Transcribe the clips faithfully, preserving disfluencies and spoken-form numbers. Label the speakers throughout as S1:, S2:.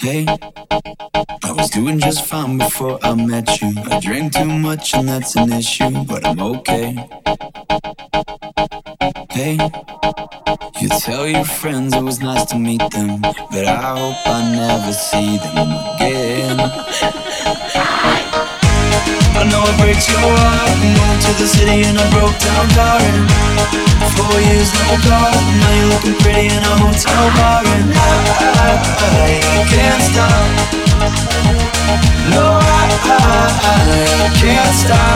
S1: Hey, I was doing just fine before I met you. I drink too much and that's an issue, but I'm okay. Hey, you tell your friends it was nice to meet them, but I hope I never see them again. I know it breaks your heart. Moved to the city in a broke down car, and four years no call. Now you're looking pretty in a hotel bar, and I, I, I can't stop. No, I, I, I can't stop.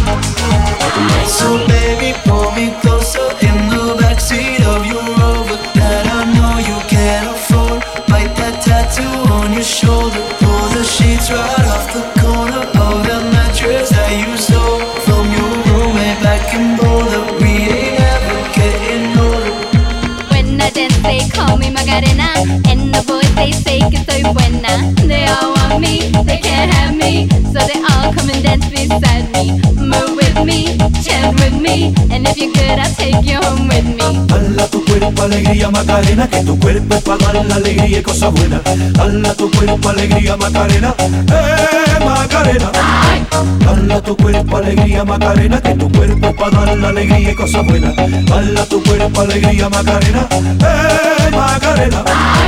S1: So baby, pull me closer in the backseat of your Rover that I know you can't afford. Bite that tattoo on your shoulder. Pull the sheets right off the corner of the mattress that you stole from your roommate back in Boulder. We ain't ever getting older.
S2: When I dance they call me Macarena, and the boys they say que soy buena. They all want me, they can't have me, so they all come and dance beside me. Move with me, chant with me, and if you're good I'll take you home with me.
S3: Hala tu cuerpo alegría Macarena, que tu cuerpo es pa' dar la alegría y cosas buenas. Hala tu cuerpo alegría Macarena, eh Macarena. Hala tu cuerpo alegría Macarena, que tu cuerpo es pa' dar la alegría y cosas buenas. Hala tu cuerpo alegría Macarena, eh Macarena.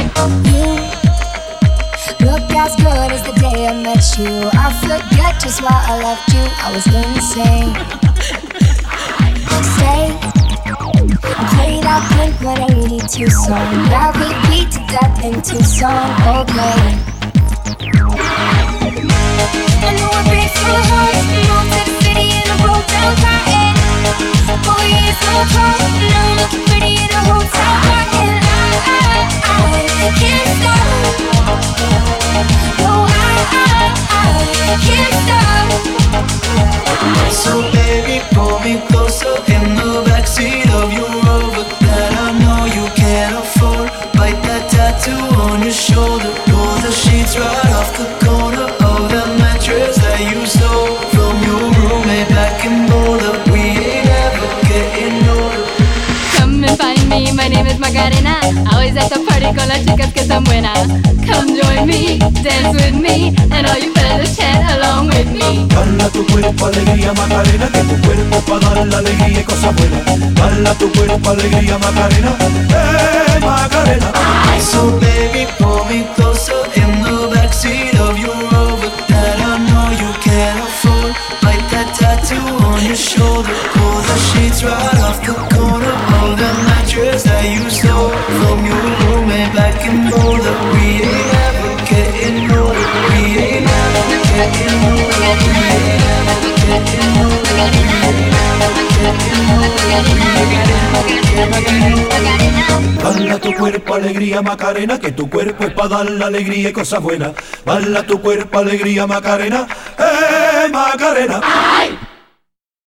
S4: You look as good as the day I met you. I forget just why I left you, I was insane. Stay, play that Blink one eighty-two song that we beat to death in Tucson, okay. I know it breaks your heart. Moved to the city in a broke down car, and four years no call. Now I'm looking pretty in a hotel bar, and I, I, I can't stop. No, I, I, I can't stop.
S1: So baby, pull me closer in the backseat of your Rover that I know you can't afford. Bite that tattoo on your shoulder. Pull the sheets right off the corner of the mattress that you stole from your roommate back in Boulder. We ain't ever getting older.
S2: Come and find me, my name is Macarena. Always at the party con las chicas que están buenas. Come join me, dance with me, and all you fellas chant along with me.
S3: Hala tu cuerpo alegría Macarena, que tu cuerpo es pa' dar la alegría y cosas buenas. Hala tu cuerpo alegría Macarena, eh Macarena.
S1: So baby, pull me closer in the backseat of your Rover that I know you can't afford. Bite that tattoo on your shoulder. Pull the sheets right off the corner of the mattress that you stole from your roommate back in Boulder. We ain't ever getting older. We ain't ever getting older. We ain't ever getting older. We ain't ever getting older.
S3: Hala tu cuerpo alegría Macarena, que tu cuerpo es pa' dar la alegría y cosas buenas. Hala tu cuerpo alegría Macarena, eh Macarena.